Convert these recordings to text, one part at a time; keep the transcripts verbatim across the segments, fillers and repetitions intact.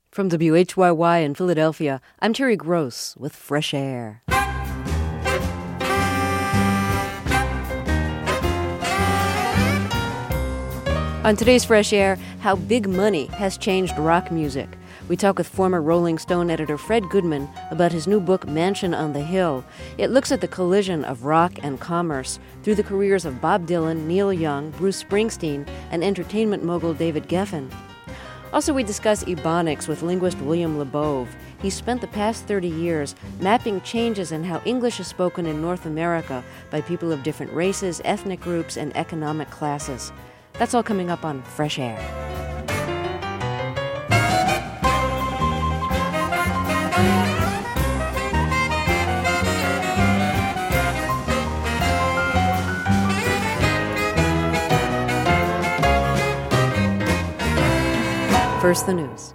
From W H Y Y in Philadelphia, I'm Terry Gross with Fresh Air. On today's Fresh Air, how big money has changed rock music. We talk with former Rolling Stone editor Fred Goodman about his new book, Mansion on the Hill. It looks at the collision of rock and commerce through the careers of Bob Dylan, Neil Young, Bruce Springsteen, and entertainment mogul David Geffen. Also, we discuss Ebonics with linguist William Labov. He spent the past thirty years mapping changes in how English is spoken in North America by people of different races, ethnic groups, and economic classes. That's all coming up on Fresh Air. First, the news.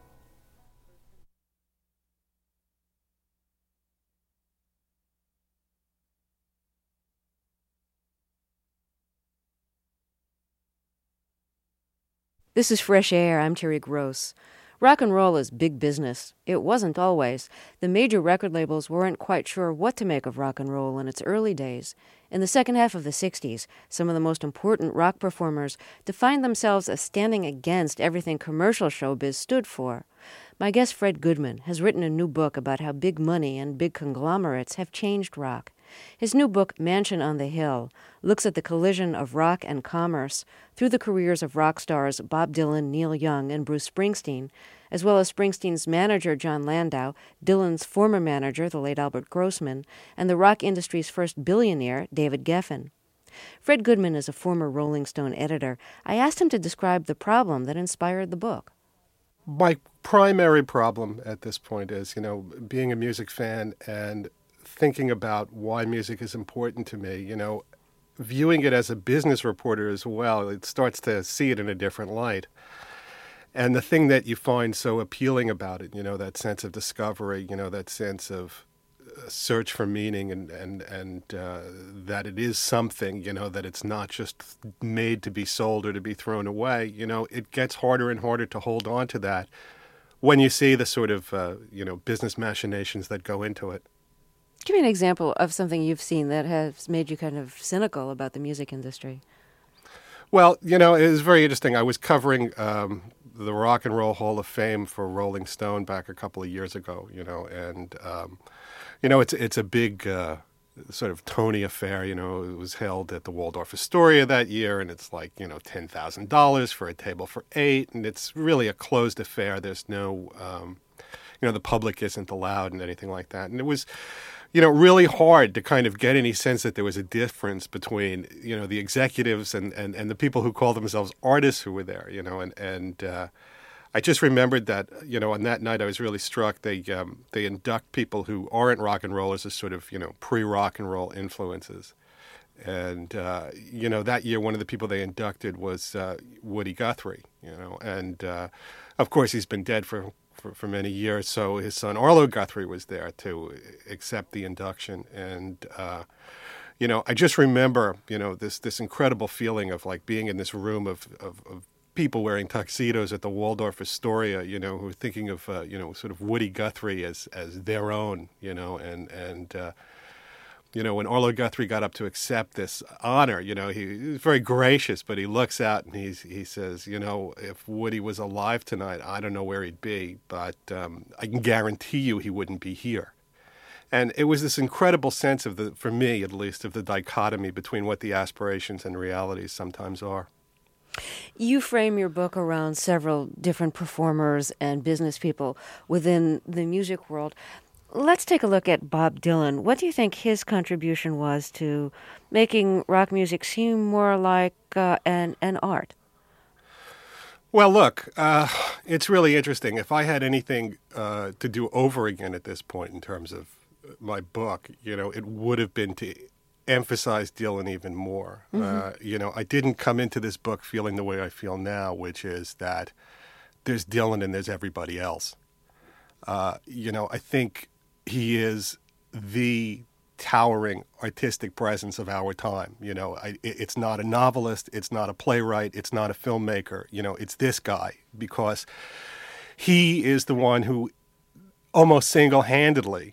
This is Fresh Air. I'm Terry Gross. Rock and roll is big business. It wasn't always. The major record labels weren't quite sure what to make of rock and roll in its early days. In the second half of the sixties, some of the most important rock performers defined themselves as standing against everything commercial showbiz stood for. My guest Fred Goodman has written a new book about how big money and big conglomerates have changed rock. His new book, Mansion on the Hill, looks at the collision of rock and commerce through the careers of rock stars Bob Dylan, Neil Young, and Bruce Springsteen, as well as Springsteen's manager, Jon Landau, Dylan's former manager, the late Albert Grossman, and the rock industry's first billionaire, David Geffen. Fred Goodman is a former Rolling Stone editor. I asked him to describe the problem that inspired the book. My primary problem at this point is, you know, being a music fan and thinking about why music is important to me, you know, viewing it as a business reporter as well, it starts to see it in a different light. And the thing that you find so appealing about it, you know, that sense of discovery, you know, that sense of uh, search for meaning and, and, and uh, that it is something, you know, that it's not just made to be sold or to be thrown away, you know, it gets harder and harder to hold on to that when you see the sort of, uh, you know, business machinations that go into it. Give me an example of something you've seen that has made you kind of cynical about the music industry. Well, you know, it was very interesting. I was covering um, the Rock and Roll Hall of Fame for Rolling Stone back a couple of years ago, you know, and, um, you know, it's it's a big uh, sort of Tony affair, you know. It was held at the Waldorf Astoria that year, and it's like, you know, ten thousand dollars for a table for eight, and it's really a closed affair. There's no, um, you know, the public isn't allowed and anything like that. And it was, you know, really hard to kind of get any sense that there was a difference between, you know, the executives and, and, and the people who call themselves artists who were there, you know, and, and uh, I just remembered that, you know, on that night I was really struck. They um, they induct people who aren't rock and rollers as sort of, you know, pre-rock and roll influences. And, uh, you know, that year one of the people they inducted was uh, Woody Guthrie, you know, and uh, of course he's been dead for For, for many years, so his son Arlo Guthrie was there to accept the induction, and uh, you know, I just remember, you know, this this incredible feeling of like being in this room of, of, of people wearing tuxedos at the Waldorf Astoria, you know, who are thinking of uh, you know, sort of Woody Guthrie as as their own, you know, and and. Uh, You know, when Arlo Guthrie got up to accept this honor, you know, he, he was very gracious, but he looks out and he's, he says, you know, if Woody was alive tonight, I don't know where he'd be, but um, I can guarantee you he wouldn't be here. And it was this incredible sense of the, for me at least, of the dichotomy between what the aspirations and realities sometimes are. You frame your book around several different performers and business people within the music world. Let's take a look at Bob Dylan. What do you think his contribution was to making rock music seem more like uh, an, an art? Well, look, uh, it's really interesting. If I had anything uh, to do over again at this point in terms of my book, you know, it would have been to emphasize Dylan even more. Mm-hmm. Uh, you know, I didn't come into this book feeling the way I feel now, which is that there's Dylan and there's everybody else. Uh, you know, I think he is the towering artistic presence of our time. You know, I, it's not a novelist, it's not a playwright, it's not a filmmaker. You know, it's this guy, because he is the one who almost single-handedly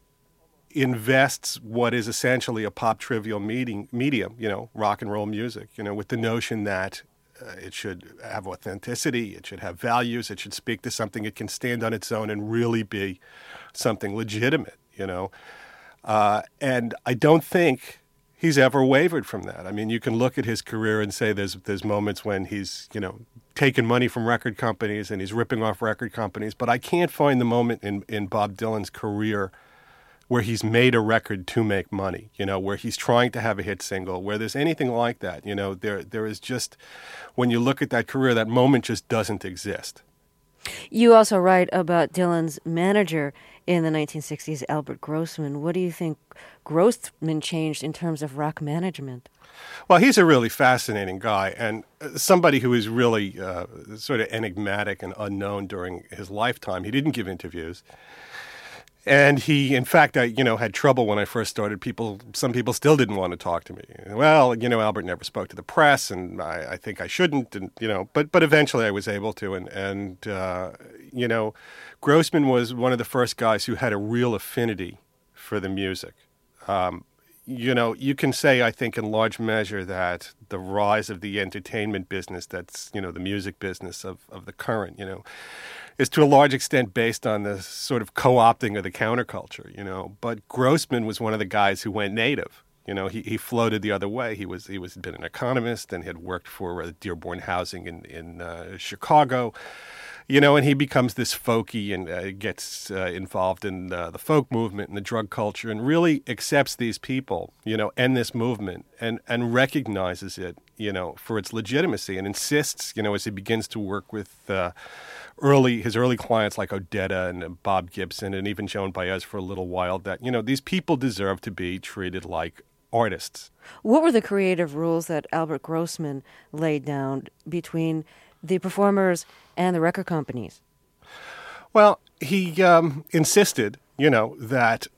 invests what is essentially a pop trivial meeting, medium, you know, rock and roll music, you know, with the notion that uh, it should have authenticity, it should have values, it should speak to something, it can stand on its own and really be something legitimate, you know. Uh, and I don't think he's ever wavered from that. I mean, you can look at his career and say there's there's moments when he's, you know, taking money from record companies and he's ripping off record companies, but I can't find the moment in, in Bob Dylan's career where he's made a record to make money, you know, where he's trying to have a hit single, where there's anything like that. You know, there there is just, when you look at that career, that moment just doesn't exist. You also write about Dylan's manager in the nineteen sixties, Albert Grossman. What do you think Grossman changed in terms of rock management? Well, he's a really fascinating guy and somebody who is really uh, sort of enigmatic and unknown during his lifetime. He didn't give interviews. And he, in fact, I, you know, had trouble when I first started. People, some people still didn't want to talk to me. Well, you know, Albert never spoke to the press, and I, I think I shouldn't, and you know, but but eventually I was able to. And and uh, you know, Grossman was one of the first guys who had a real affinity for the music. Um, you know, you can say, I think, in large measure that the rise of the entertainment business, that's, you know, the music business of of the current, you know, is to a large extent based on the sort of co-opting of the counterculture, you know. But Grossman was one of the guys who went native. You know, he, he floated the other way. He was he was been an economist and had worked for uh, Dearborn Housing in in uh, Chicago, you know, and he becomes this folky and uh, gets uh, involved in uh, the folk movement and the drug culture and really accepts these people, you know, and this movement and and recognizes it, you know, for its legitimacy and insists, you know, as he begins to work with uh, early his early clients like Odetta and Bob Gibson and even Joan Baez for a little while, that, you know, these people deserve to be treated like artists. What were the creative rules that Albert Grossman laid down between the performers and the record companies? Well, he um, insisted, you know, that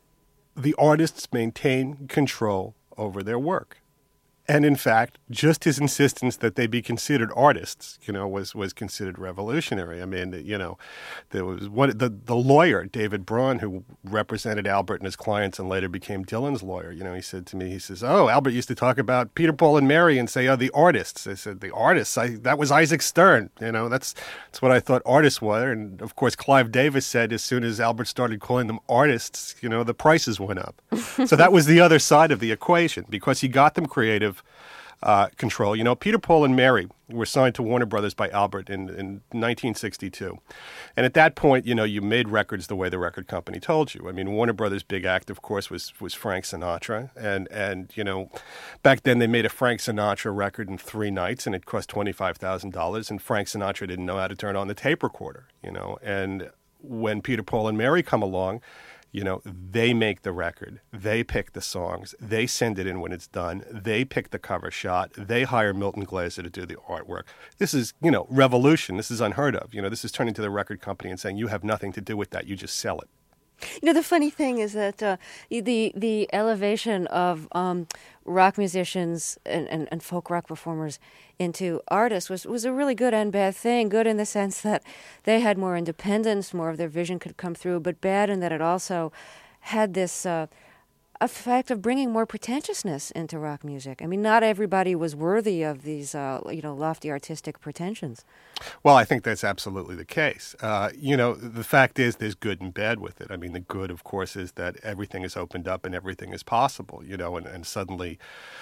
the artists maintain control over their work. And in fact, just his insistence that they be considered artists, you know, was, was considered revolutionary. I mean, you know, there was one, the, the lawyer, David Braun, who represented Albert and his clients and later became Dylan's lawyer. You know, he said to me, he says, oh, Albert used to talk about Peter, Paul, and Mary and say, oh, the artists. I said, the artists? I, that was Isaac Stern. You know, that's, that's what I thought artists were. And of course, Clive Davis said as soon as Albert started calling them artists, you know, the prices went up. So that was the other side of the equation, because he got them creative Uh, control. You know, Peter, Paul, and Mary were signed to Warner Brothers by Albert in, in nineteen sixty-two. And at that point, you know, you made records the way the record company told you. I mean, Warner Brothers' big act, of course, was was Frank Sinatra. And, and you know, back then they made a Frank Sinatra record in three nights, and it cost twenty-five thousand dollars. And Frank Sinatra didn't know how to turn on the tape recorder, you know. And when Peter, Paul, and Mary come along, you know, they make the record. They pick the songs. They send it in when it's done. They pick the cover shot. They hire Milton Glaser to do the artwork. This is, you know, revolution. This is unheard of. You know, this is turning to the record company and saying, you have nothing to do with that. You just sell it. You know, the funny thing is that uh, the the elevation of um, rock musicians and, and, and folk rock performers into artists was, was a really good and bad thing. Good in the sense that they had more independence, more of their vision could come through, but bad in that it also had this uh, effect of bringing more pretentiousness into rock music. I mean, not everybody was worthy of these, uh, you know, lofty artistic pretensions. Well, I think that's absolutely the case. Uh, you know, the fact is there's good and bad with it. I mean, the good, of course, is that everything is opened up and everything is possible, you know, and, and suddenly,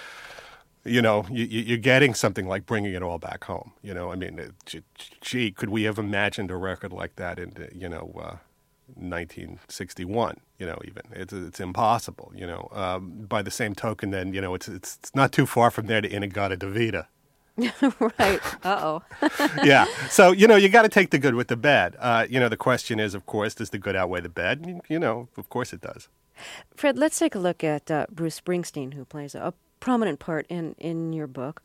you know, you, you're getting something like Bringing It All Back Home. You know, I mean, gee, could we have imagined a record like that in, you know, uh, nineteen sixty-one, you know, even. It's it's impossible, you know. Um, by the same token, then, you know, it's it's, it's not too far from there to In-A-Gadda-Da-Vida. Right. Uh-oh. Yeah. So, you know, you got to take the good with the bad. Uh, you know, the question is, of course, does the good outweigh the bad? You know, of course it does. Fred, let's take a look at uh, Bruce Springsteen, who plays a prominent part in, in your book.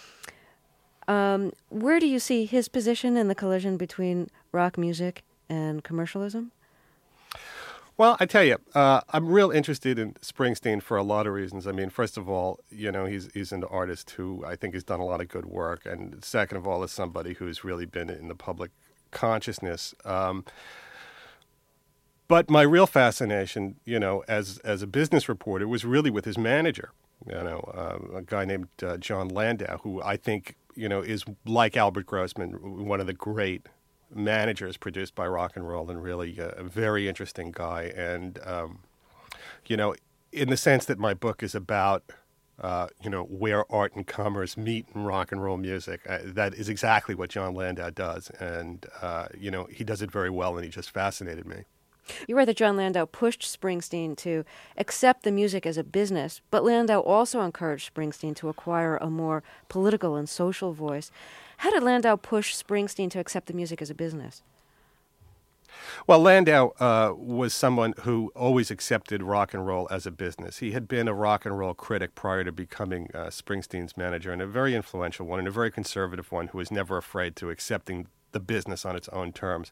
Um, where do you see his position in the collision between rock music and commercialism? Well, I tell you, uh, I'm real interested in Springsteen for a lot of reasons. I mean, first of all, you know, he's he's an artist who I think has done a lot of good work. And second of all, is somebody who's really been in the public consciousness. Um, but my real fascination, you know, as as a business reporter, was really with his manager, you know, uh, a guy named uh, Jon Landau, who I think, you know, is like Albert Grossman, one of the great managers produced by rock and roll, and really a, a very interesting guy. And, um, you know, in the sense that my book is about, uh, you know, where art and commerce meet in rock and roll music, uh, that is exactly what Jon Landau does. And, uh, you know, he does it very well, and he just fascinated me. You write that Jon Landau pushed Springsteen to accept the music as a business, but Landau also encouraged Springsteen to acquire a more political and social voice. How did Landau push Springsteen to accept the music as a business? Well, Landau uh, was someone who always accepted rock and roll as a business. He had been a rock and roll critic prior to becoming uh, Springsteen's manager, and a very influential one, and a very conservative one who was never afraid to accepting the business on its own terms.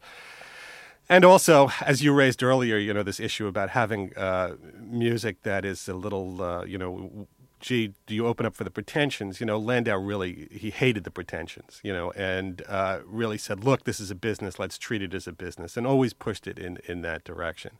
And also, as you raised earlier, you know, this issue about having uh, music that is a little, uh, you know, gee, do you open up for the pretensions? You know, Landau really, he hated the pretensions, you know, and uh, really said, look, this is a business, let's treat it as a business, and always pushed it in, in that direction.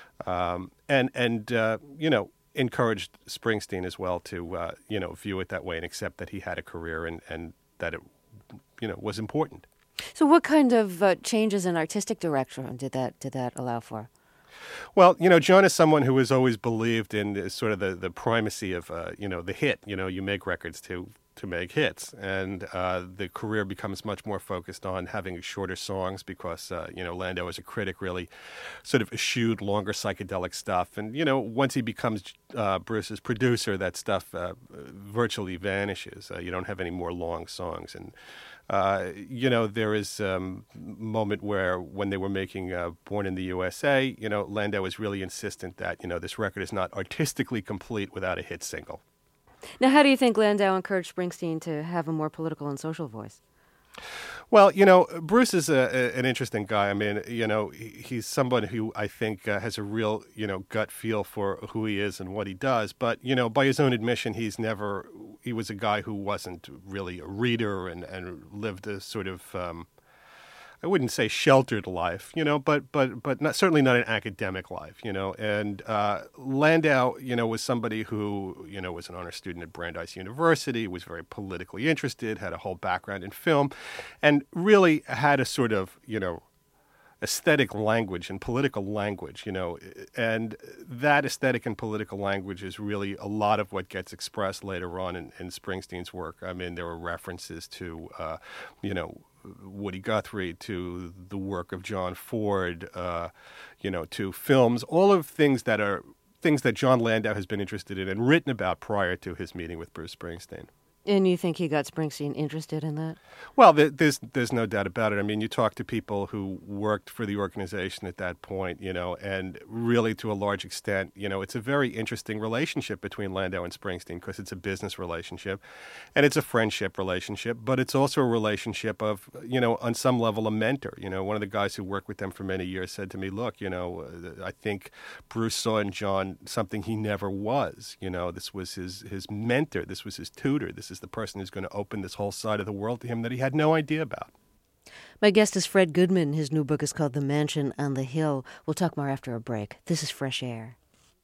Um, and, and uh, you know, encouraged Springsteen as well to, uh, you know, view it that way and accept that he had a career and, and that it, you know, was important. So what kind of uh, changes in artistic direction did that did that allow for? Well, you know, John is someone who has always believed in uh, sort of the, the primacy of, uh, you know, the hit. You know, you make records to to make hits, and uh, the career becomes much more focused on having shorter songs because, uh, you know, Landau as a critic really sort of eschewed longer psychedelic stuff. And, you know, once he becomes uh, Bruce's producer, that stuff uh, virtually vanishes. Uh, you don't have any more long songs. And Uh, you know, there is a um, moment where when they were making uh, Born in the U S A, you know, Landau was really insistent that, you know, this record is not artistically complete without a hit single. Now, how do you think Landau encouraged Springsteen to have a more political and social voice? Well, you know, Bruce is a, a, an interesting guy. I mean, you know, he, he's someone who I think uh, has a real, you know, gut feel for who he is and what he does. But, you know, by his own admission, he's never, he was a guy who wasn't really a reader and, and lived a sort of, um, I wouldn't say sheltered life, you know, but but but not certainly not an academic life, you know. And uh, Landau, you know, was somebody who, you know, was an honor student at Brandeis University, was very politically interested, had a whole background in film, and really had a sort of, you know, aesthetic language and political language, you know. And that aesthetic and political language is really a lot of what gets expressed later on in, in Springsteen's work. I mean, there were references to, uh, you know, Woody Guthrie, to the work of John Ford, uh, you know, to films, all of things that are things that Jon Landau has been interested in and written about prior to his meeting with Bruce Springsteen. And you think he got Springsteen interested in that? Well, there's there's no doubt about it. I mean, you talk to people who worked for the organization at that point, you know, and really to a large extent, you know, it's a very interesting relationship between Landau and Springsteen because it's a business relationship and it's a friendship relationship, but it's also a relationship of, you know, on some level a mentor. You know, one of the guys who worked with them for many years said to me, look, you know, I think Bruce saw in John something he never was. You know, this was his, his mentor. This was his tutor. This is the person who's going to open this whole side of the world to him that he had no idea about. My guest is Fred Goodman. His new book is called The Mansion on the Hill. We'll talk more after a break. This is Fresh Air.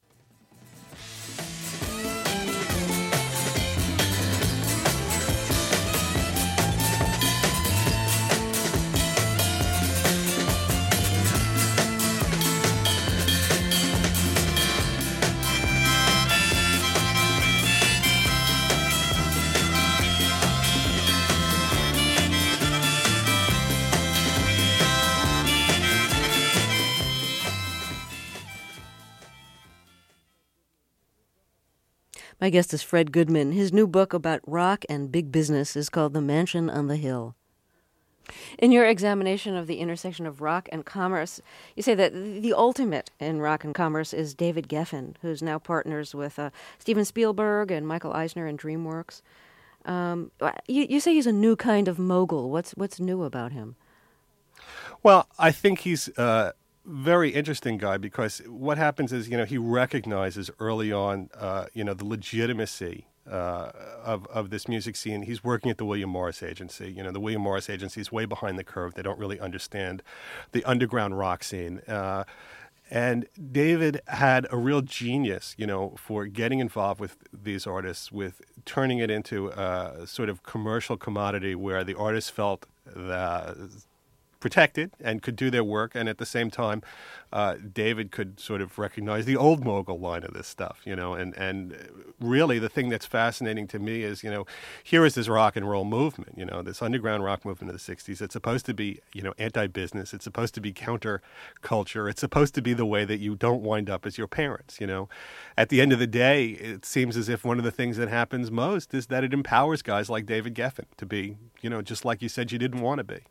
My guest is Fred Goodman. His new book about rock and big business is called The Mansion on the Hill. In your examination of the intersection of rock and commerce, you say that the ultimate in rock and commerce is David Geffen, who's now partners with uh, Steven Spielberg and Michael Eisner in DreamWorks. Um, you, you say he's a new kind of mogul. What's what's new about him? Well, I think he's uh, very interesting guy because what happens is, you know, he recognizes early on, uh, you know, the legitimacy uh, of of this music scene. He's working at the William Morris Agency. You know, the William Morris Agency is way behind the curve. They don't really understand the underground rock scene. Uh, and David had a real genius, you know, for getting involved with these artists, with turning it into a sort of commercial commodity where the artists felt that protected and could do their work, and at the same time, uh, David could sort of recognize the old mogul line of this stuff, you know, and, and really the thing that's fascinating to me is, you know, here is this rock and roll movement, you know, this underground rock movement of the sixties. It's supposed to be, you know, anti-business. It's supposed to be counter-culture. It's supposed to be the way that you don't wind up as your parents, you know. At the end of the day, it seems as if one of the things that happens most is that it empowers guys like David Geffen to be, you know, just like you said you didn't want to be.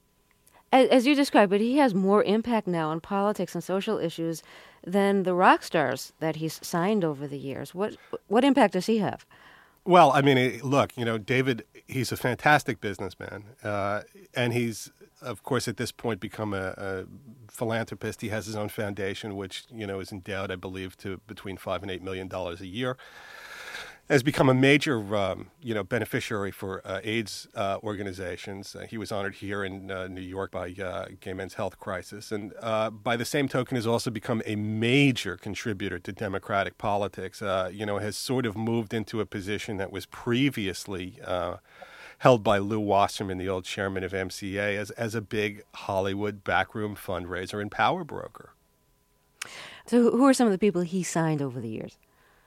As you described it, he has more impact now on politics and social issues than the rock stars that he's signed over the years. What what impact does he have? Well, I mean, look, you know, David, he's a fantastic businessman. Uh, and he's, of course, at this point become a, a philanthropist. He has his own foundation, which, you know, is endowed, I believe, to between five and eight million dollars a year. Has become a major, um, you know, beneficiary for uh, AIDS uh, organizations. Uh, he was honored here in uh, New York by uh, Gay Men's Health Crisis, and uh, by the same token, has also become a major contributor to Democratic politics. Uh, you know, has sort of moved into a position that was previously uh, held by Lew Wasserman, the old chairman of M C A, as as a big Hollywood backroom fundraiser and power broker. So, who are some of the people he signed over the years?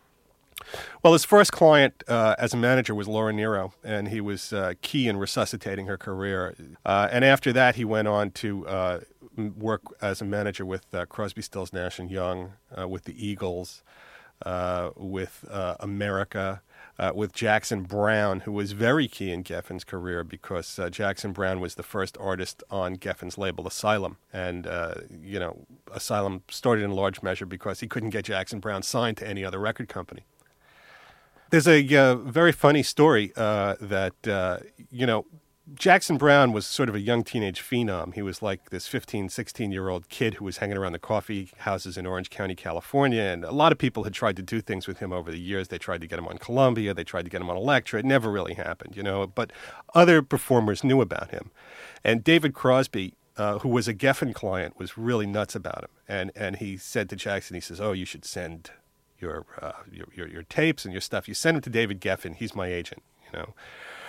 Well, his first client uh, as a manager was Laura Nyro, and he was uh, key in resuscitating her career. Uh, and after that, he went on to uh, work as a manager with uh, Crosby, Stills, Nash and Young, uh, with the Eagles, uh, with uh, America, uh, with Jackson Browne, who was very key in Geffen's career because uh, Jackson Browne was the first artist on Geffen's label Asylum. And, uh, you know, Asylum started in large measure because he couldn't get Jackson Browne signed to any other record company. There's a uh, very funny story uh, that, uh, you know, Jackson Browne was sort of a young teenage phenom. He was like this fifteen, sixteen-year-old kid who was hanging around the coffee houses in Orange County, California, and a lot of people had tried to do things with him over the years. They tried to get him on Columbia. They tried to get him on Elektra. It never really happened, you know, but other performers knew about him. And David Crosby, uh, who was a Geffen client, was really nuts about him. And, and he said to Jackson, he says, oh, you should send Your, uh, your your your tapes and your stuff. You send them to David Geffen. He's my agent, you know.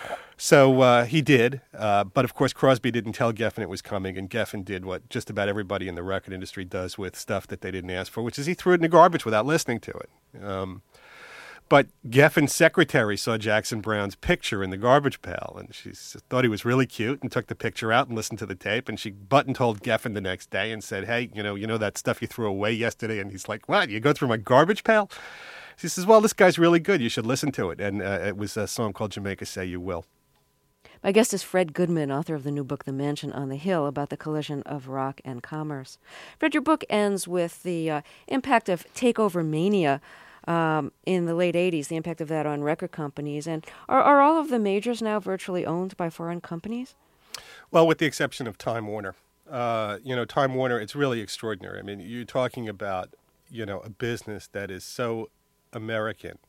So uh, he did, uh, but of course Crosby didn't tell Geffen it was coming, and Geffen did what just about everybody in the record industry does with stuff that they didn't ask for, which is he threw it in the garbage without listening to it. Um, but Geffen's secretary saw Jackson Browne's picture in the garbage pail, and she thought he was really cute and took the picture out and listened to the tape, and she button-told Geffen the next day and said, hey, you know, you know that stuff you threw away yesterday? And he's like, what, you go through my garbage pail? She says, well, this guy's really good. You should listen to it. And uh, it was a song called Jamaica Say You Will. My guest is Fred Goodman, author of the new book, The Mansion on the Hill, about the collision of rock and commerce. Fred, your book ends with the uh, impact of takeover mania um, in the late eighties, the impact of that on record companies. And are, are all of the majors now virtually owned by foreign companies? Well, with the exception of Time Warner. Uh, you know, Time Warner, it's really extraordinary. I mean, you're talking about, you know, a business that is so American.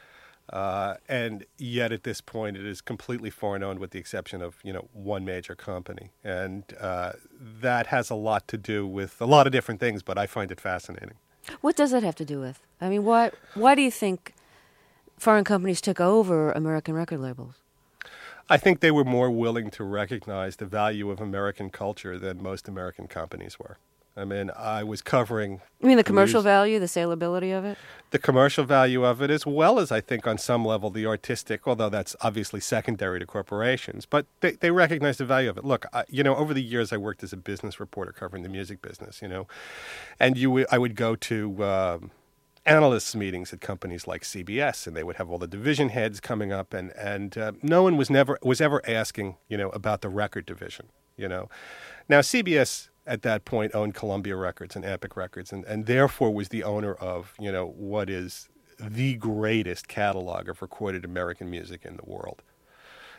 Uh, and yet at this point, it is completely foreign owned with the exception of, you know, one major company. And uh, that has a lot to do with a lot of different things, but I find it fascinating. What does that have to do with? I mean, why, why do you think foreign companies took over American record labels? I think they were more willing to recognize the value of American culture than most American companies were. I mean, I was covering... You mean the commercial value, the saleability of it? The commercial value of it, as well as, I think, on some level, the artistic, although that's obviously secondary to corporations. But they, they recognize the value of it. Look, I, you know, over the years, I worked as a business reporter covering the music business, you know. And you, w- I would go to um, analysts' meetings at companies like C B S, and they would have all the division heads coming up, and, and uh, no one was never was ever asking, you know, about the record division, you know. Now, C B S... at that point owned Columbia Records and Epic Records, and, and therefore was the owner of, you know, what is the greatest catalog of recorded American music in the world.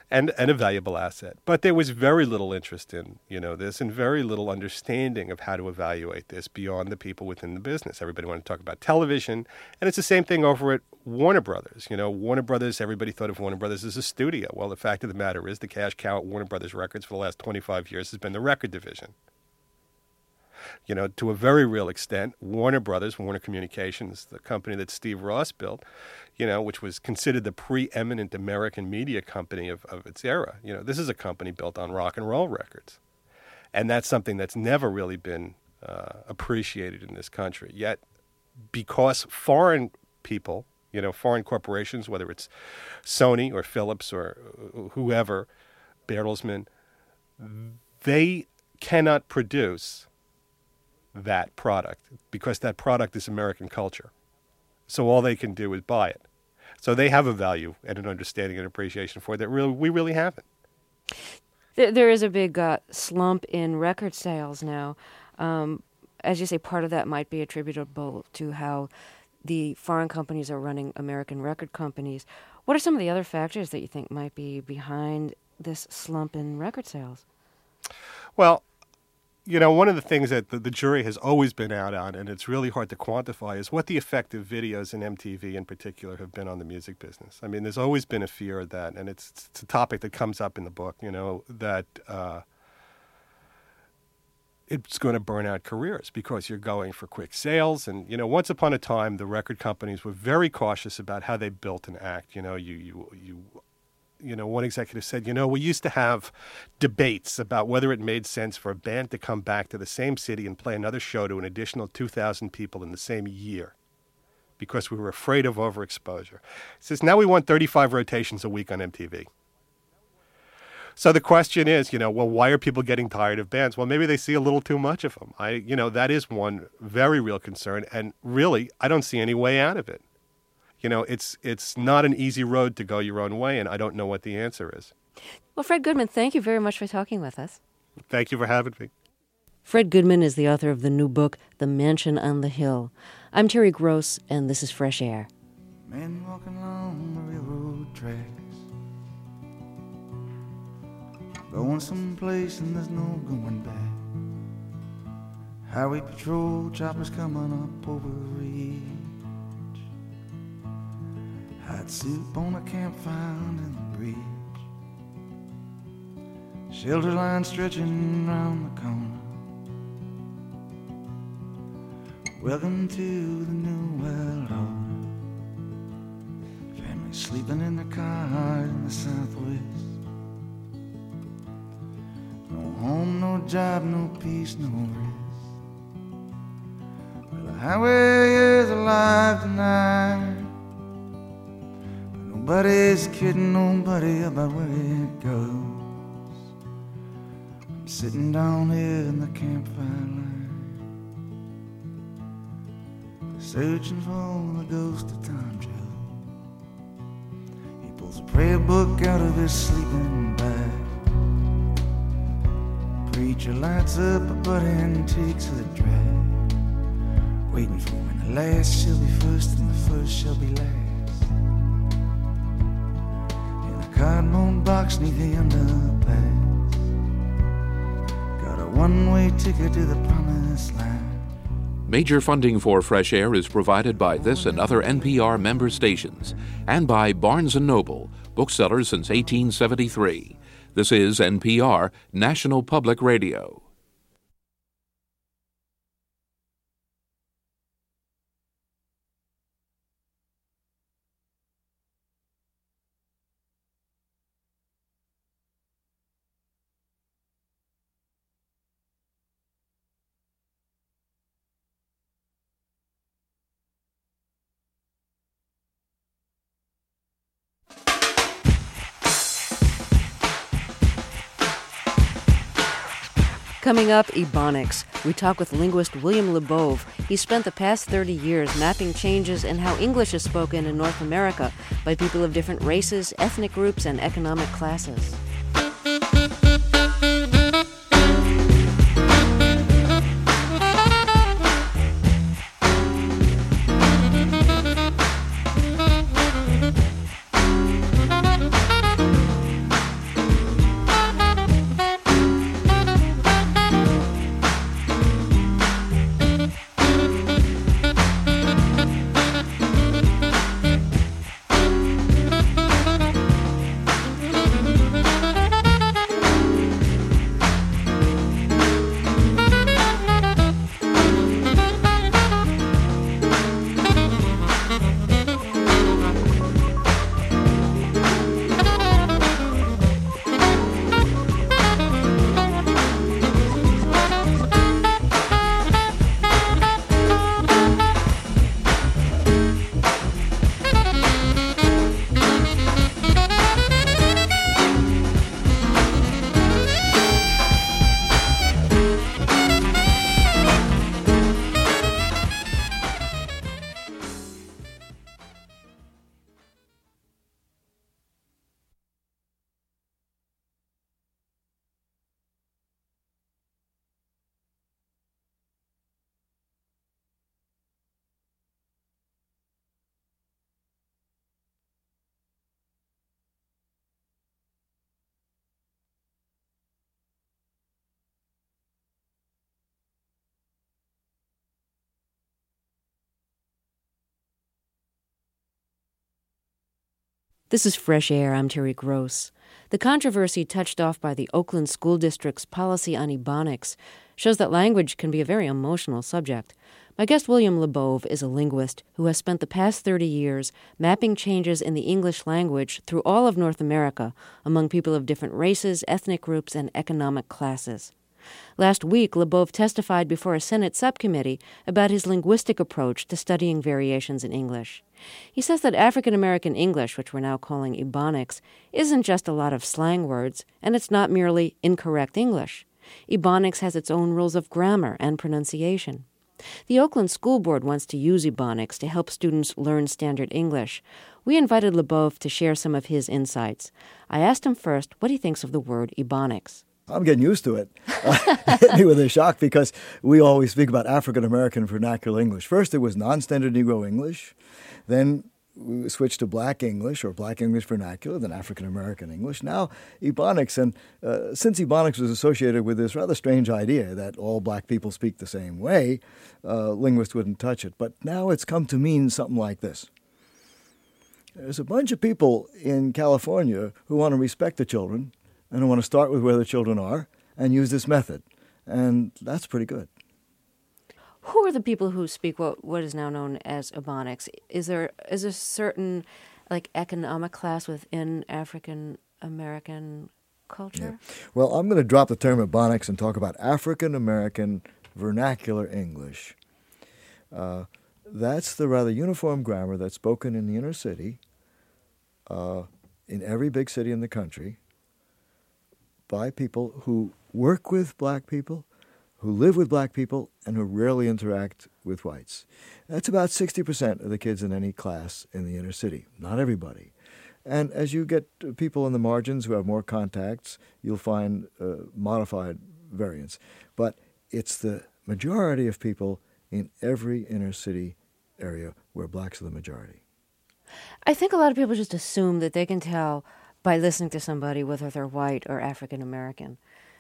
and, and a valuable asset. But there was very little interest in, you know, this and very little understanding of how to evaluate this beyond the people within the business. Everybody wanted to talk about television, and it's the same thing over at Warner Brothers. You know, Warner Brothers, everybody thought of Warner Brothers as a studio. Well, the fact of the matter is the cash cow at Warner Brothers Records for the last twenty-five years has been the record division. You know, to a very real extent, Warner Brothers, Warner Communications, the company that Steve Ross built, you know, which was considered the preeminent American media company of, of its era. You know, this is a company built on rock and roll records. And that's something that's never really been uh, appreciated in this country. Yet, because foreign people, you know, foreign corporations, whether it's Sony or Philips or whoever, Bertelsmann, they cannot produce that product because that product is American culture. So all they can do is buy it. So they have a value and an understanding and appreciation for it that really, we really haven't. There, there is a big uh, slump in record sales now. Um, as you say, part of that might be attributable to how the foreign companies are running American record companies. What are some of the other factors that you think might be behind this slump in record sales? Well, you know, one of the things that the, the jury has always been out on, and it's really hard to quantify, is what the effect of videos and M T V in particular have been on the music business. I mean, there's always been a fear of that, and it's, it's a topic that comes up in the book, you know, that uh, it's going to burn out careers because you're going for quick sales. And, you know, once upon a time, the record companies were very cautious about how they built an act. You know, you you you... You know, one executive said, you know, we used to have debates about whether it made sense for a band to come back to the same city and play another show to an additional two thousand people in the same year because we were afraid of overexposure. He says, now we want thirty-five rotations a week on M T V. So the question is, you know, well, why are people getting tired of bands? Well, maybe they see a little too much of them. I, you know, that is one very real concern. And really, I don't see any way out of it. You know, it's it's not an easy road to go your own way, and I don't know what the answer is. Well, Fred Goodman, thank you very much for talking with us. Thank you for having me. Fred Goodman is the author of the new book, The Mansion on the Hill. I'm Terry Gross, and this is Fresh Air. Men walking along the railroad tracks, going someplace and there's no going back. Highway patrol choppers coming up over a ridge. Hot soup on a campfire under the bridge. Shelter line stretching round the corner. Welcome to the new world order. Family sleeping in their car in the southwest. No home, no job, no peace, no rest. Well, the highway is alive tonight. Nobody's kidding nobody about where it goes. I'm sitting down here in the campfire line, searching for the ghost of Tom Joe. He pulls a prayer book out of his sleeping bag. Preacher lights up a butt and takes a drag, waiting for when the last shall be first and the first shall be last. Cardboard box neath the underpass, got a one-way ticket to the promised land. Major funding for Fresh Air is provided by this and other N P R member stations and by Barnes and Noble, booksellers since eighteen seventy-three. This is N P R, National Public Radio. Coming up, Ebonics. We talk with linguist William Labov. He spent the past thirty years mapping changes in how English is spoken in North America by people of different races, ethnic groups, and economic classes. This is Fresh Air. I'm Terry Gross. The controversy touched off by the Oakland School District's policy on Ebonics shows that language can be a very emotional subject. My guest, William LeBove, is a linguist who has spent the past thirty years mapping changes in the English language through all of North America among people of different races, ethnic groups, and economic classes. Last week, LeBove testified before a Senate subcommittee about his linguistic approach to studying variations in English. He says that African American English, which we're now calling Ebonics, isn't just a lot of slang words, and it's not merely incorrect English. Ebonics has its own rules of grammar and pronunciation. The Oakland School Board wants to use Ebonics to help students learn standard English. We invited LeBove to share some of his insights. I asked him first what he thinks of the word Ebonics. I'm getting used to it. Uh, it hit me with a shock because we always speak about African-American vernacular English. First, it was non-standard Negro English. Then we switched to Black English or Black English vernacular, then African-American English. Now, Ebonics. And uh, since Ebonics was associated with this rather strange idea that all black people speak the same way, uh, linguists wouldn't touch it. But now it's come to mean something like this. There's a bunch of people in California who want to respect the children, and I want to start with where the children are and use this method. And that's pretty good. Who are the people who speak what, what is now known as Ebonics? Is there is there a certain like economic class within African American culture? Yeah. Well, I'm going to drop the term Ebonics and talk about African American vernacular English. Uh, that's the rather uniform grammar that's spoken in the inner city, uh, in every big city in the country, by people who work with black people, who live with black people, and who rarely interact with whites. That's about sixty percent of the kids in any class in the inner city, not everybody. And as you get people in the margins who have more contacts, you'll find uh, modified variants. But it's the majority of people in every inner city area where blacks are the majority. I think a lot of people just assume that they can tell by listening to somebody whether they're white or African American.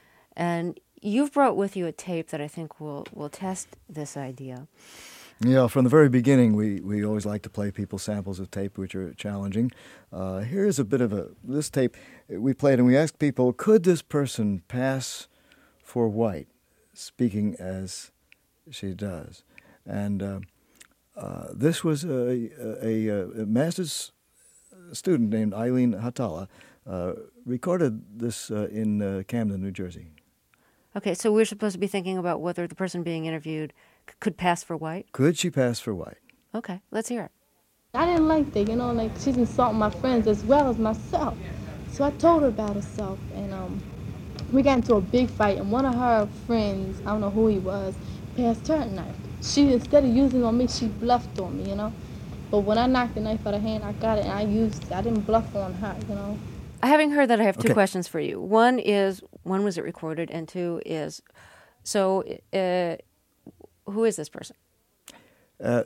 And you've brought with you a tape that I think will will test this idea. Yeah, from the very beginning, we, we always like to play people samples of tape which are challenging. Uh, here's a bit of a, this tape we played, and we asked people, could this person pass for white, speaking as she does? And uh, uh, this was a, a, a, a master's student named Eileen Hatala, uh, recorded this uh, in uh, Camden, New Jersey. Okay, so we're supposed to be thinking about whether the person being interviewed c- could pass for white? Could she pass for white? Okay, let's hear it. I didn't like that, you know, like she's insulting my friends as well as myself. So I told her about herself, and um, we got into a big fight, and one of her friends, I don't know who he was, passed her a knife. She, instead of using it on me, she bluffed on me, you know. But when I knocked the knife out of her hand, I got it, and I used, I didn't bluff on her, you know. Having heard that, I have two Okay. questions for you. One is, when was it recorded? And two is, so uh, who is this person? Uh,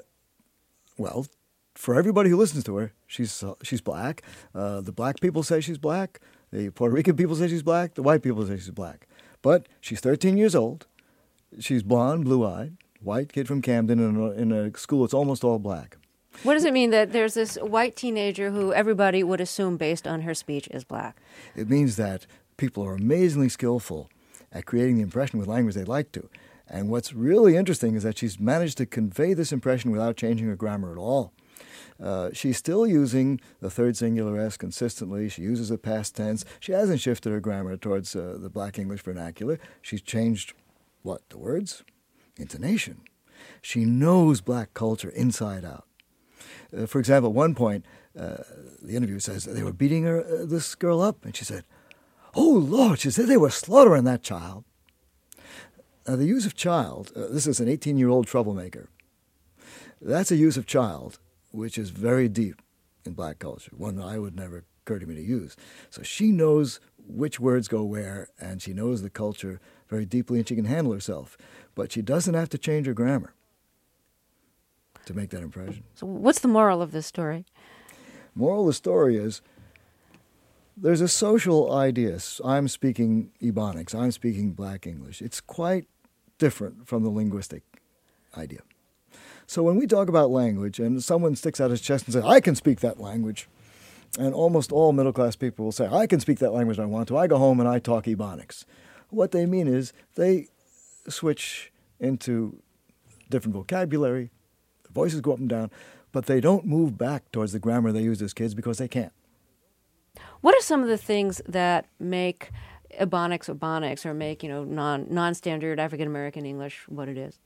well, for everybody who listens to her, she's uh, she's black. Uh, the black people say she's black. The Puerto Rican people say she's black. The white people say she's black. But she's thirteen years old. She's blonde, blue-eyed, white kid from Camden in a, in a school that's almost all black. What does it mean that there's this white teenager who everybody would assume, based on her speech, is black? It means that people are amazingly skillful at creating the impression with language they like to. And what's really interesting is that she's managed to convey this impression without changing her grammar at all. Uh, she's still using the third singular S consistently. She uses the past tense. She hasn't shifted her grammar towards uh, the Black English vernacular. She's changed, what, the words? Intonation. She knows black culture inside out. Uh, for example, at one point, uh, the interviewer says they were beating her, uh, this girl up, and she said, "Oh, Lord," she said, "they were slaughtering that child." Now, the use of child, uh, this is an eighteen-year-old troublemaker. That's a use of child which is very deep in black culture, one that I would never occur to me to use. So she knows which words go where, and she knows the culture very deeply, and she can handle herself. But she doesn't have to change her grammar to make that impression. So what's the moral of this story? Moral of the story is there's a social idea. I'm speaking Ebonics. I'm speaking Black English. It's quite different from the linguistic idea. So when we talk about language and someone sticks out his chest and says, "I can speak that language," And almost all middle-class people will say, I can speak that language I want to. I go home and I talk Ebonics. What they mean is they switch into different vocabulary, the voices go up and down, but they don't move back towards the grammar they used as kids because they can't. What are some of the things that make Ebonics Ebonics, or make, you know, non, non-standard African-American English what it is?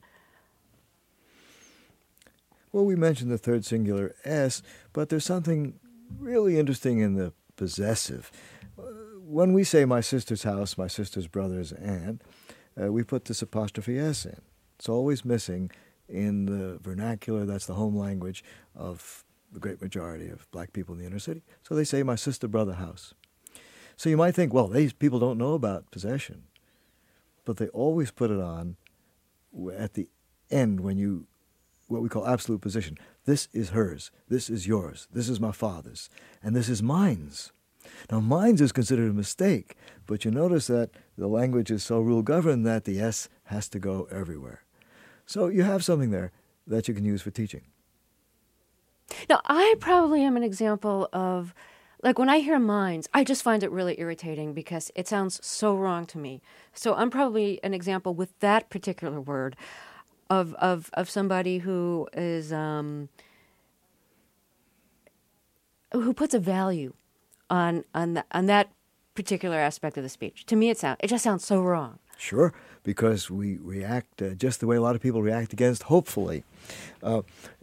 Well, we mentioned the third singular S, but there's something really interesting in the possessive. Uh, when we say my sister's house, my sister's brother's aunt, uh, we put this apostrophe S in. It's always missing in the vernacular, that's the home language of the great majority of black people in the inner city. So they say my sister, brother, house. So you might think, well, these people don't know about possession, but they always put it on at the end when you, what we call absolute possession. This is hers, this is yours, this is my father's, and this is mine's. Now, mine's is considered a mistake, but you notice that the language is so rule-governed that the S has to go everywhere. So you have something there that you can use for teaching. Now, I probably am an example of, like, when I hear mines, I just find it really irritating because it sounds so wrong to me. So I'm probably an example with that particular word of of, of somebody who is um, who puts a value on on the, on that particular aspect of the speech. To me, it sound it just sounds so wrong. Sure, because we react uh, just the way a lot of people react against hopefully. Uh,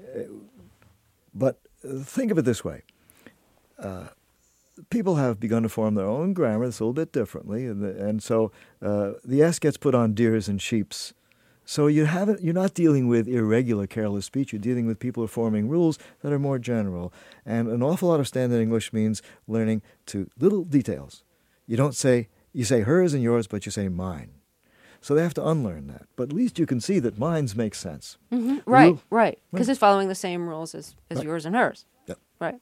but think of it this way. Uh, people have begun to form their own grammar that's a little bit differently, and, the, and so uh, the S gets put on deers and sheeps. So you haven't, you're not dealing with irregular, careless speech. You're dealing with people who are forming rules that are more general. And an awful lot of standard English means learning to little details. You don't say, you say hers and yours, but you say mine. So they have to unlearn that. But at least you can see that mine's make sense. Mm-hmm. Right, Rule, right. Because it's following the same rules as, as Right. yours and hers. Yep. Right.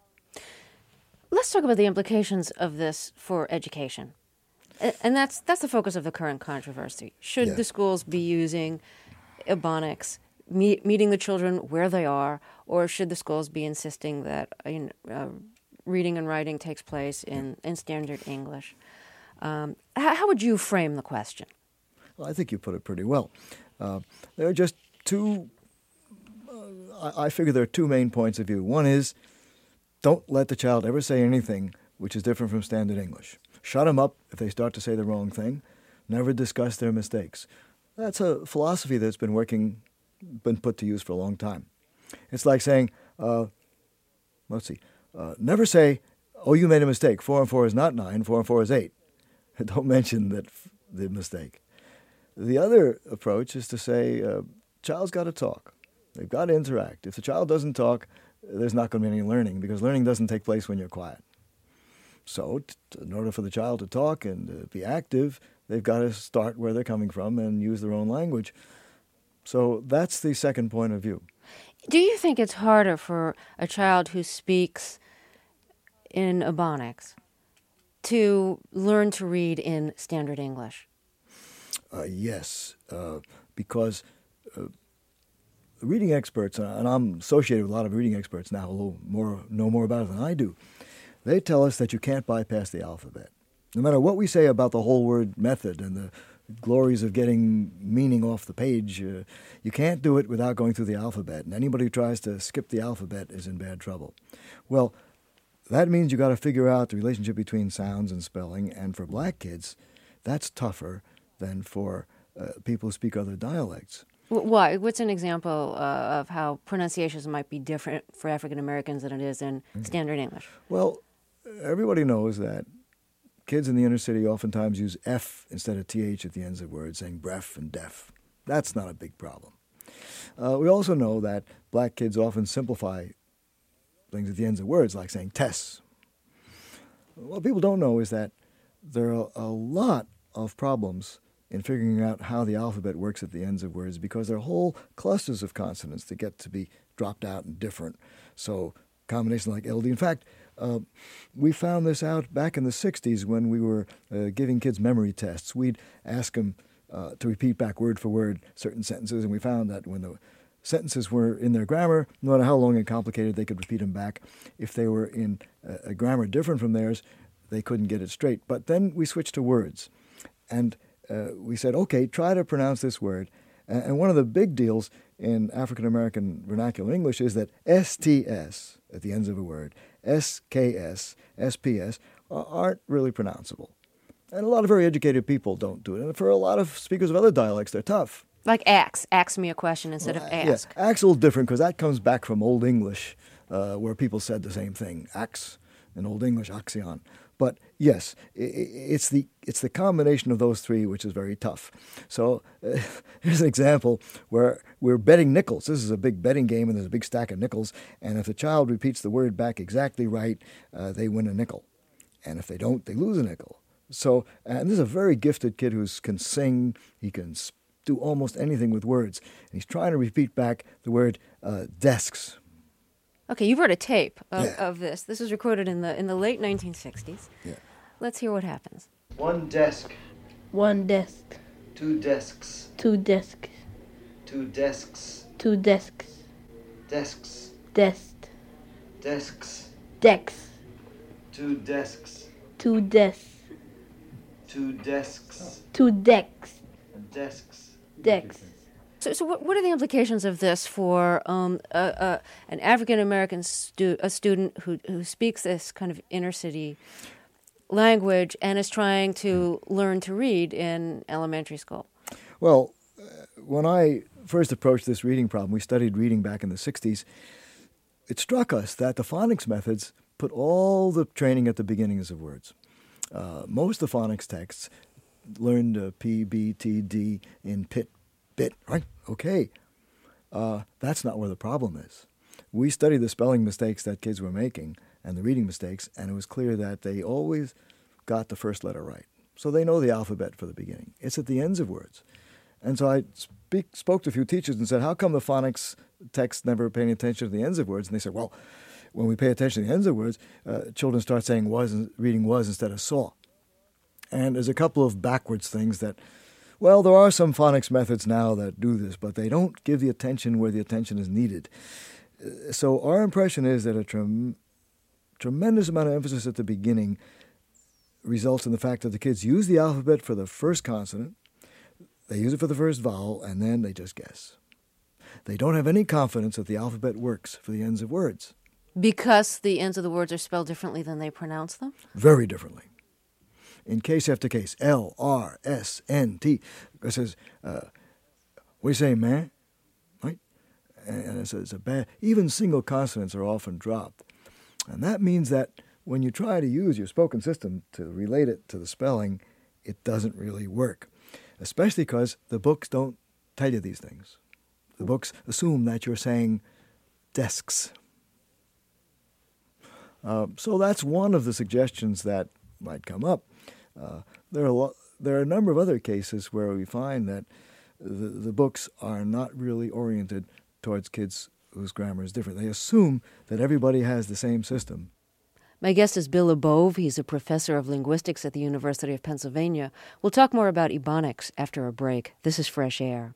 Let's talk about the implications of this for education. A- And that's that's the focus of the current controversy. Should Yeah. the schools be using Ebonics, meet, meeting the children where they are, or should the schools be insisting that uh, you know, uh, reading and writing takes place in, in standard English? Um, how, how would you frame the question? Well, I think you put it pretty well. Uh, there are just two, uh, I, I figure there are two main points of view. One is, don't let the child ever say anything which is different from standard English. Shut them up if they start to say the wrong thing. Never discuss their mistakes. That's a philosophy that's been working, been put to use for a long time. It's like saying, uh, let's see, uh, never say, oh, you made a mistake. Four and four is not nine, four and four is eight. Don't mention that the mistake. The other approach is to say, uh, child's got to talk. They've got to interact. If the child doesn't talk, there's not going to be any learning, because learning doesn't take place when you're quiet. So t- in order for the child to talk and uh, be active, they've got to start where they're coming from and use their own language. So that's the second point of view. Do you think it's harder for a child who speaks in Ebonics to learn to read in standard English? Uh, yes, uh, because uh, reading experts, uh, and I'm associated with a lot of reading experts now, a little more, know more about it than I do, they tell us that you can't bypass the alphabet. No matter what we say about the whole word method and the glories of getting meaning off the page, uh, you can't do it without going through the alphabet, and anybody who tries to skip the alphabet is in bad trouble. Well, that means you got to figure out the relationship between sounds and spelling, and for black kids, that's tougher than for uh, people who speak other dialects. Why? What's an example uh, of how pronunciations might be different for African Americans than it is in standard English? Well, everybody knows that kids in the inner city oftentimes use F instead of T H at the ends of words, saying bref and deaf. That's not a big problem. Uh, we also know that black kids often simplify things at the ends of words, like saying Tess. What people don't know is that there are a lot of problems in figuring out how the alphabet works at the ends of words, because there are whole clusters of consonants that get to be dropped out and different. So combination like L D. In fact, uh, we found this out back in the sixties when we were uh, giving kids memory tests. We'd ask them uh, to repeat back word for word certain sentences, and we found that when the sentences were in their grammar, no matter how long and complicated, they could repeat them back. If they were in a, a grammar different from theirs, they couldn't get it straight. But then we switched to words. And uh, we said, okay, try to pronounce this word. And, and one of the big deals in African American vernacular English is that S T S at the ends of a word, S K S, S P S, aren't really pronounceable. And a lot of very educated people don't do it. And for a lot of speakers of other dialects, they're tough. Like ask. Ask me a question instead well, of ask. Yeah, ask's a little different because that comes back from Old English, uh, where people said the same thing, ax, in Old English, axion. But yes, it's the it's the combination of those three which is very tough. So uh, here's an example where we're betting nickels. This is a big betting game, and there's a big stack of nickels. And if the child repeats the word back exactly right, uh, they win a nickel. And if they don't, they lose a nickel. So, and this is a very gifted kid who can sing. He can do almost anything with words. And he's trying to repeat back the word uh, desks. Okay, you wrote a tape of, Yeah. of this. This was recorded in the in the late nineteen sixties. Yeah. Let's hear what happens. One desk, One desk, two desks, two desks, two desks, two desks, desks, desk, desks, decks, two desks, two desks, two desks, two decks, desks. decks. So, so what, what are the implications of this for um, a, a, an African American stu- a student who who speaks this kind of inner city language and is trying to learn to read in elementary school? Well, uh, when I first approached this reading problem, we studied reading back in the sixties, it struck us that the phonics methods put all the training at the beginnings of words. Uh, most of the phonics texts learned uh, P, B, T, D in pit, bit, right? Okay. Uh, that's not where the problem is. We studied the spelling mistakes that kids were making and the reading mistakes, and it was clear that they always got the first letter right. So they know the alphabet for the beginning. It's at the ends of words. And so I speak, spoke to a few teachers and said, how come the phonics text never paying attention to the ends of words? And they said, well, when we pay attention to the ends of words, uh, children start saying was, and reading was instead of saw. And there's a couple of backwards things that, well, there are some phonics methods now that do this, but they don't give the attention where the attention is needed. Uh, so our impression is that a trem- tremendous amount of emphasis at the beginning results in the fact that the kids use the alphabet for the first consonant, they use it for the first vowel, and then they just guess. They don't have any confidence that the alphabet works for the ends of words. Because the ends of the words are spelled differently than they pronounce them? Very differently. In case after case, L, R, S, N, T. It says, uh, what do you say, man? Right? And it says, a bad, even single consonants are often dropped. And that means that when you try to use your spoken system to relate it to the spelling, it doesn't really work. Especially because the books don't tell you these things. The books assume that you're saying desks. Uh, so that's one of the suggestions that might come up. Uh, there are a lo- there are a number of other cases where we find that the, the books are not really oriented towards kids whose grammar is different. They assume that everybody has the same system. My guest is Bill Labov. He's a professor of linguistics at the University of Pennsylvania. We'll talk more about Ebonics after a break. This is Fresh Air.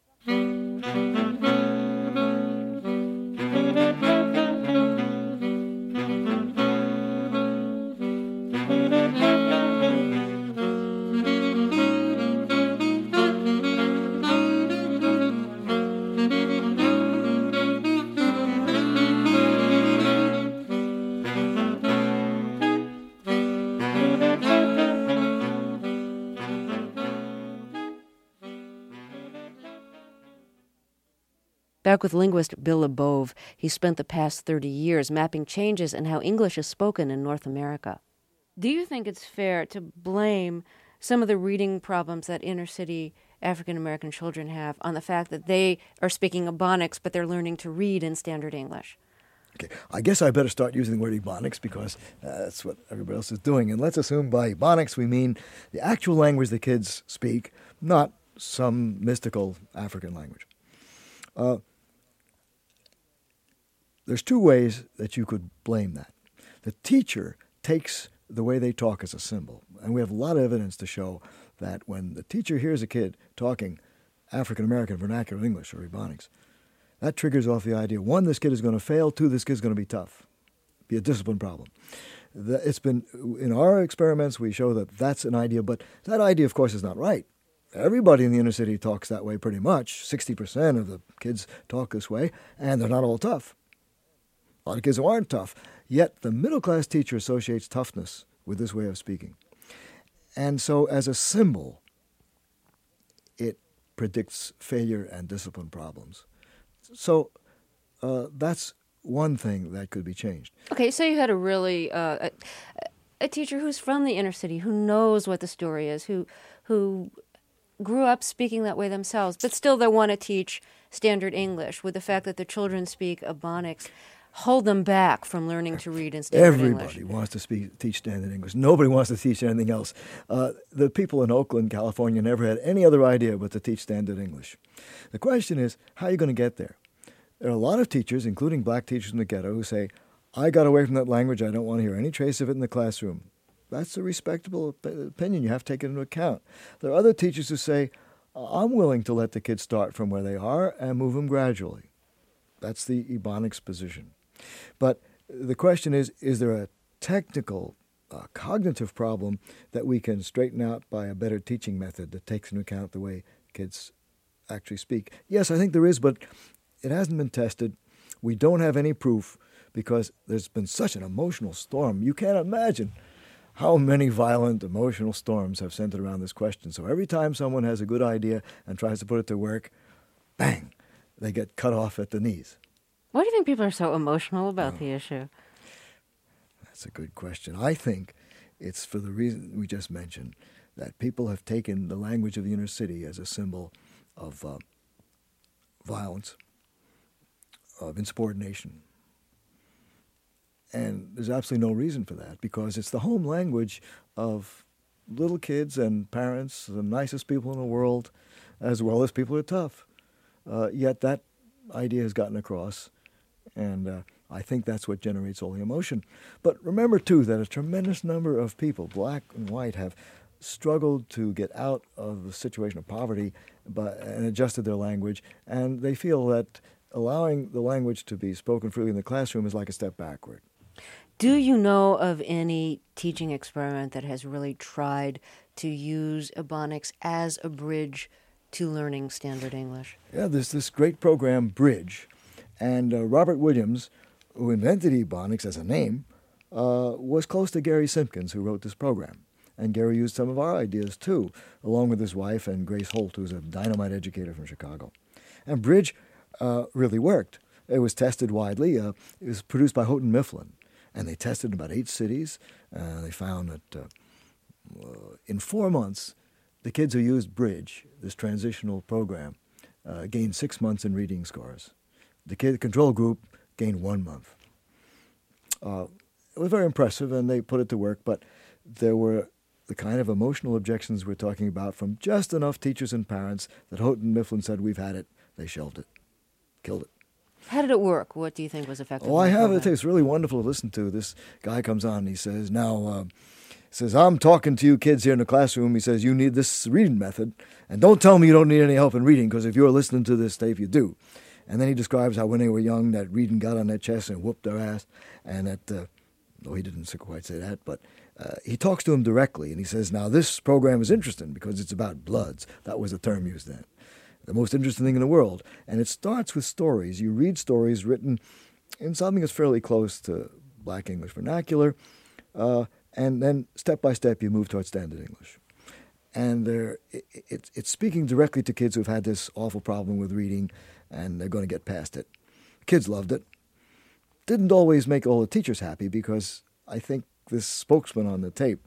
Back with linguist Bill Labov. He spent the past thirty years mapping changes in how English is spoken in North America. Do you think it's fair to blame some of the reading problems that inner city African American children have on the fact that they are speaking Ebonics, but they're learning to read in standard English? Okay, I guess I better start using the word Ebonics because uh, that's what everybody else is doing. And let's assume by Ebonics we mean the actual language the kids speak, not some mystical African language. Uh, There's two ways that you could blame that. The teacher takes the way they talk as a symbol. And we have a lot of evidence to show that when the teacher hears a kid talking African-American vernacular English or Ebonics, That triggers off the idea, one, this kid is going to fail, two, this kid's going to be tough, be a discipline problem. The, it's been, in our experiments, we show that that's an idea, but that idea, of course, is not right. Everybody in the inner city talks that way pretty much. sixty percent of the kids talk this way, and they're not all tough. A lot of kids who aren't tough. Yet the middle-class teacher associates toughness with this way of speaking. And so as a symbol, it predicts failure and discipline problems. So uh, that's one thing that could be changed. Okay, so you had a really, uh, a, a teacher who's from the inner city, who knows what the story is, who who grew up speaking that way themselves, but still they want to teach standard English. With the fact that the children speak Ebonics, hold them back from learning to read in standard Everybody English. Everybody wants to speak, teach standard English. Nobody wants to teach anything else. Uh, the people in Oakland, California, never had any other idea but to teach standard English. The question is, how are you going to get there? There are a lot of teachers, including black teachers in the ghetto, who say, I got away from that language. I don't want to hear any trace of it in the classroom. That's a respectable op- opinion. You have to take it into account. There are other teachers who say, I'm willing to let the kids start from where they are and move them gradually. That's the Ebonics position. But the question is, is there a technical, uh, cognitive problem that we can straighten out by a better teaching method that takes into account the way kids actually speak? Yes, I think there is, but it hasn't been tested. We don't have any proof because there's been such an emotional storm. You can't imagine how many violent emotional storms have centered around this question. So every time someone has a good idea and tries to put it to work, bang, they get cut off at the knees. Why do you think people are so emotional about oh, the issue? That's a good question. I think it's for the reason we just mentioned, that people have taken the language of the inner city as a symbol of uh, violence, of insubordination. And there's absolutely no reason for that, because it's the home language of little kids and parents, the nicest people in the world, as well as people who are tough. Uh, yet that idea has gotten across, and uh, I think that's what generates all the emotion. But remember, too, that a tremendous number of people, black and white, have struggled to get out of the situation of poverty but, and adjusted their language, and they feel that allowing the language to be spoken freely in the classroom is like a step backward. Do you know of any teaching experiment that has really tried to use Ebonics as a bridge to learning standard English? Yeah, there's this great program, Bridge, and uh, Robert Williams, who invented Ebonics as a name, uh, was close to Gary Simpkins, who wrote this program. And Gary used some of our ideas, too, along with his wife and Grace Holt, who's a dynamite educator from Chicago. And Bridge uh, really worked. It was tested widely. Uh, it was produced by Houghton Mifflin. And they tested in about eight cities. Uh, they found that uh, uh, in four months, the kids who used Bridge, this transitional program, uh, gained six months in reading scores. The kid control group gained one month. Uh, it was very impressive, and they put it to work, but there were the kind of emotional objections we're talking about from just enough teachers and parents that Houghton Mifflin said, we've had it. They shelved it, killed it. How did it work? What do you think was effective? Oh, I have it. It's really wonderful to listen to. This guy comes on and he says, now, uh, says, I'm talking to you kids here in the classroom. He says, you need this reading method. And don't tell me you don't need any help in reading, because if you're listening to this tape, you do. And then he describes how when they were young, that reading got on their chest and whooped their ass. And that, uh, no, he didn't quite say that, but uh, he talks to him directly. And he says, now, this program is interesting because it's about bloods. That was the term used then. The most interesting thing in the world. And it starts with stories. You read stories written in something that's fairly close to Black English vernacular, uh, and then step by step you move towards standard English. And they're, it, it, it's speaking directly to kids who've had this awful problem with reading, and they're going to get past it. Kids loved it. Didn't always make all the teachers happy, because I think this spokesman on the tape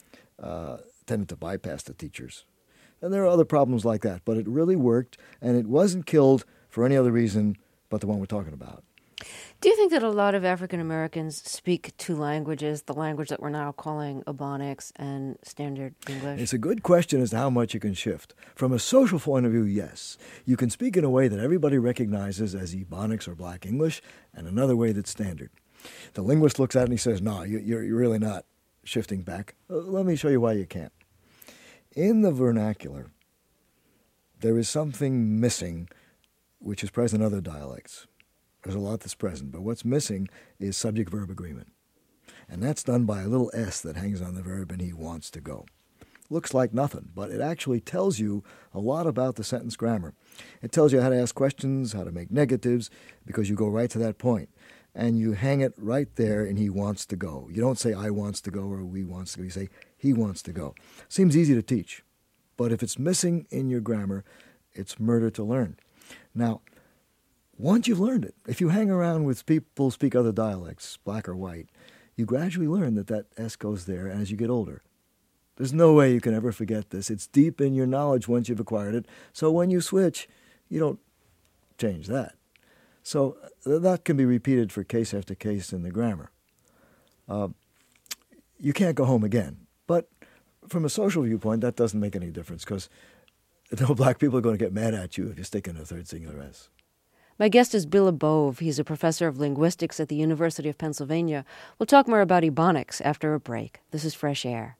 uh, tended to bypass the teachers. And there are other problems like that, but it really worked, and it wasn't killed for any other reason but the one we're talking about. Do you think that a lot of African Americans speak two languages, the language that we're now calling Ebonics and Standard English? It's a good question as to how much you can shift. From a social point of view, yes. You can speak in a way that everybody recognizes as Ebonics or Black English, and another way that's Standard. The linguist looks at it and he says, no, you, you're, you're really not shifting back. Uh, let me show you why you can't. In the vernacular, there is something missing which is present in other dialects. There's a lot that's present, but what's missing is subject-verb agreement. And that's done by a little S that hangs on the verb, and he wants to go. Looks like nothing, but it actually tells you a lot about the sentence grammar. It tells you how to ask questions, how to make negatives, because you go right to that point. And you hang it right there, and he wants to go. You don't say, I wants to go, or we wants to go. You say, he wants to go. Seems easy to teach, but if it's missing in your grammar, it's murder to learn. Now, once you've learned it, if you hang around with people who speak other dialects, black or white, you gradually learn that that S goes there as you get older. There's no way you can ever forget this. It's deep in your knowledge once you've acquired it. So when you switch, you don't change that. So that can be repeated for case after case in the grammar. Uh, you can't go home again. But from a social viewpoint, that doesn't make any difference because no black people are going to get mad at you if you stick in a third singular S. My guest is Bill Bove. He's a professor of linguistics at the University of Pennsylvania. We'll talk more about Ebonics after a break. This is Fresh Air.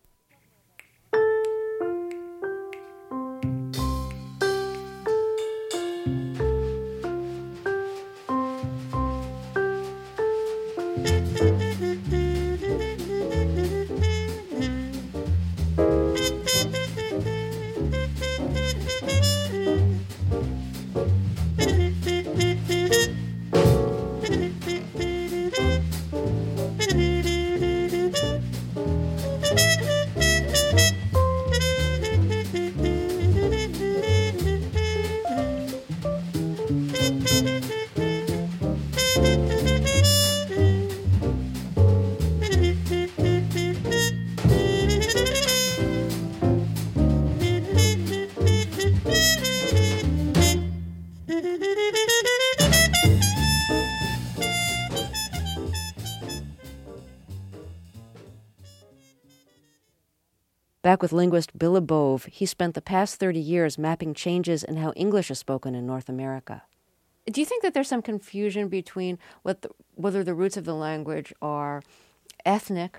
Back with linguist Bill Bove, he spent the past thirty years mapping changes in how English is spoken in North America. Do you think that there's some confusion between what the, whether the roots of the language are ethnic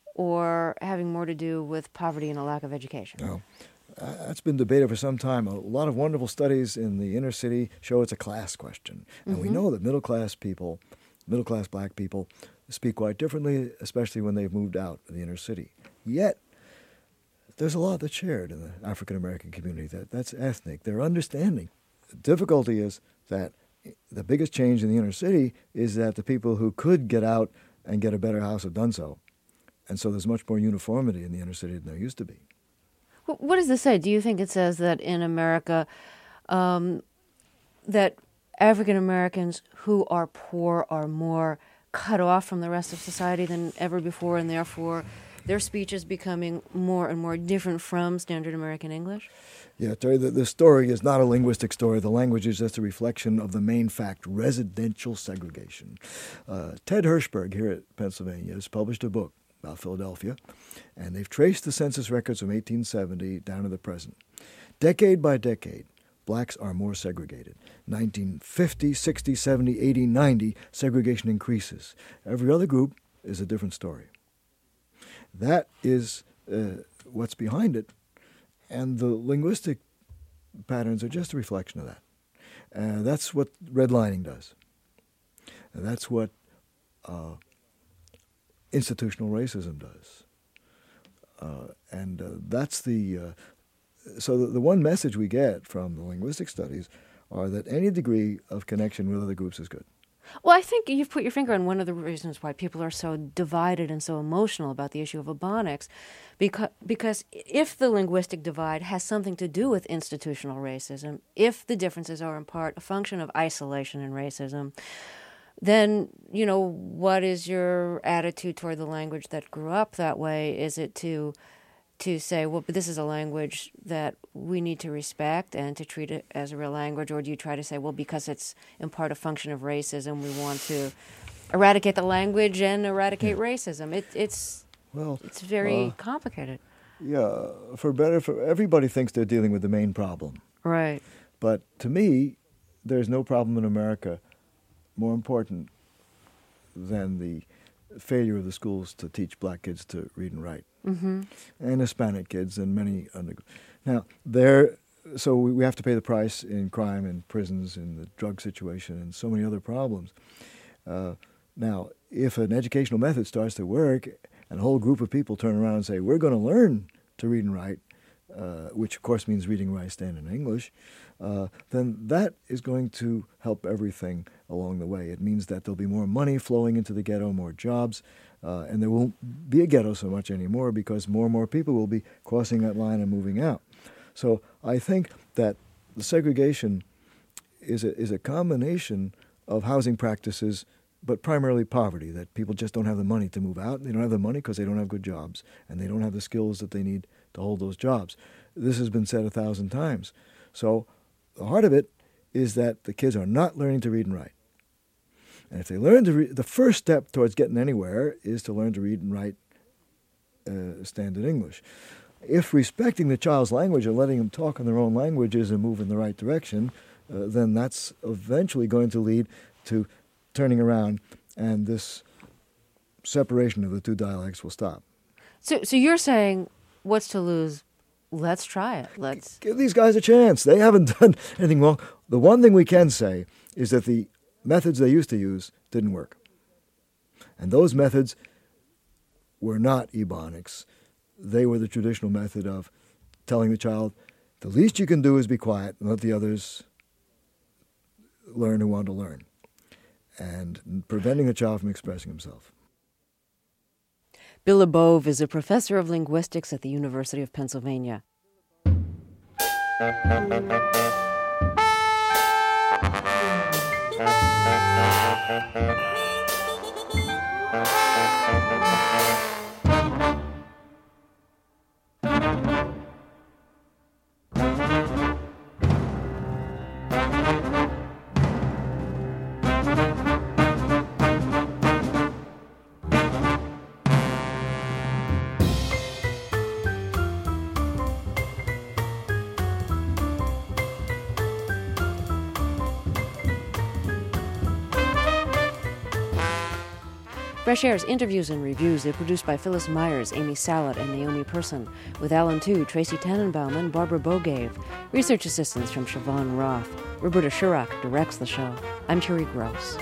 or having more to do with poverty and a lack of education? No. Uh, that's been debated for some time. A lot of wonderful studies in the inner city show it's a class question. And mm-hmm. we know that middle-class people, middle-class black people, speak quite differently, especially when they've moved out of the inner city. Yet, there's a lot that's shared in the African-American community. That, that's ethnic. They're understanding. The difficulty is that the biggest change in the inner city is that the people who could get out and get a better house have done so. And so there's much more uniformity in the inner city than there used to be. What does this say? Do you think it says that in America um, that African-Americans who are poor are more cut off from the rest of society than ever before, and therefore their speech is becoming more and more different from standard American English? Yeah, Terry, the, the story is not a linguistic story. The language is just a reflection of the main fact, residential segregation. Uh, Ted Hirschberg here at Pennsylvania has published a book about Philadelphia, and they've traced the census records from eighteen seventy down to the present. Decade by decade, blacks are more segregated. nineteen fifty, sixty, seventy, eighty, ninety, segregation increases. Every other group is a different story. That is uh, what's behind it, and the linguistic patterns are just a reflection of that. Uh, that's what redlining does. And that's what uh, institutional racism does. Uh, and uh, that's the... Uh, so the, the one message we get from the linguistic studies are that any degree of connection with other groups is good. Well, I think you've put your finger on one of the reasons why people are so divided and so emotional about the issue of Ebonics, because, because if the linguistic divide has something to do with institutional racism, if the differences are in part a function of isolation and racism, then, you know, what is your attitude toward the language that grew up that way? Is it to to say, well, but this is a language that we need to respect and to treat it as a real language? Or do you try to say, well, because it's in part a function of racism, we want to eradicate the language and eradicate yeah. racism? It, it's well, it's very uh, complicated. Yeah, for better, for everybody thinks they're dealing with the main problem. Right. But to me, there's no problem in America more important than the failure of the schools to teach black kids to read and write. Mm-hmm. And Hispanic kids and many under. Now, there so we, we have to pay the price in crime and prisons and the drug situation and so many other problems. Uh, now, if an educational method starts to work and a whole group of people turn around and say, we're going to learn to read and write, uh, which of course means reading, write, stand, and English, uh, then that is going to help everything along the way. It means that there'll be more money flowing into the ghetto, more jobs, uh, and there won't be a ghetto so much anymore because more and more people will be crossing that line and moving out. So I think that the segregation is a, is a combination of housing practices, but primarily poverty, that people just don't have the money to move out. They don't have the money because they don't have good jobs, and they don't have the skills that they need to hold those jobs. This has been said a thousand times. So the heart of it is that the kids are not learning to read and write. And if they learn to read, the first step towards getting anywhere is to learn to read and write uh, standard English. If respecting the child's language and letting them talk in their own languages and move in the right direction, uh, then that's eventually going to lead to turning around, and this separation of the two dialects will stop. So, so you're saying, what's to lose? Let's try it. Let's give these guys a chance. They haven't done anything wrong. The one thing we can say is that the methods they used to use didn't work. And those methods were not Ebonics. They were the traditional method of telling the child, the least you can do is be quiet and let the others learn who want to learn, and preventing the child from expressing himself. Bill Labov is a professor of linguistics at the University of Pennsylvania. Fresh Air's interviews and reviews are produced by Phyllis Myers, Amy Salat, and Naomi Person, with Alan Tu, Tracy Tannenbaum, and Barbara Bogave. Research assistance from Siobhan Roth. Roberta Shurak directs the show. I'm Terry Gross.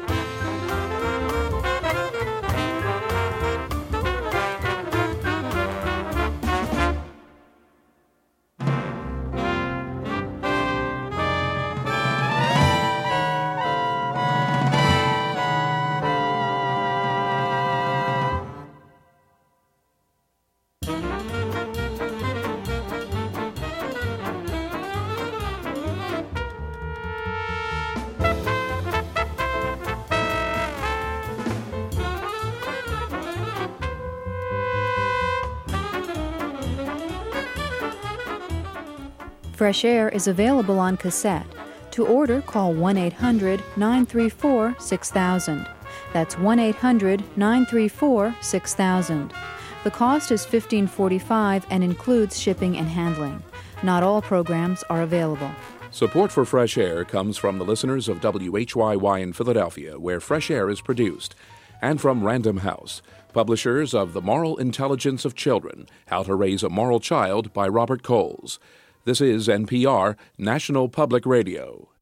Fresh Air is available on cassette. To order, call one eight hundred nine three four six thousand. That's one eight hundred nine three four six thousand. The cost is fifteen forty-five and includes shipping and handling. Not all programs are available. Support for Fresh Air comes from the listeners of W H Y Y in Philadelphia, where Fresh Air is produced, and from Random House, publishers of The Moral Intelligence of Children, How to Raise a Moral Child by Robert Coles. This is N P R, National Public Radio.